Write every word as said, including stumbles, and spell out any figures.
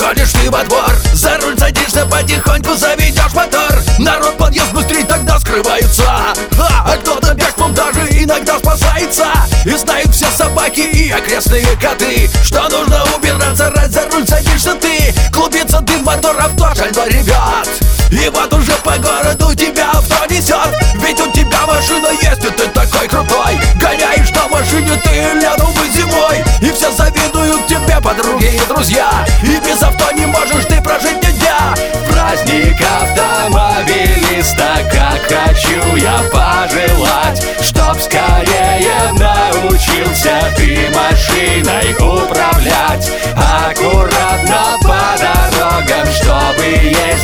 Выходишь ты во двор, за руль садишься, потихоньку заведешь мотор. Народ подъезд быстрее тогда скрывается, а кто-то бегством даже иногда спасается. И знают все собаки и окрестные коты, что нужно убираться, раз за руль садишься ты. Клубится дым, мотор, авто, шальной ребят. И вот уже по городу тебя авто несет. Ведь у тебя машина есть, и ты такой крутой. Гоняешь на машине ты летом и зимой, и все завидуют тебе подруги и друзья. И без авто не можешь ты прожить ни дня. Праздник автомобилиста, как хочу я пожелать, чтоб скорее научился ты машиной управлять. Аккуратно по дорогам, чтобы ей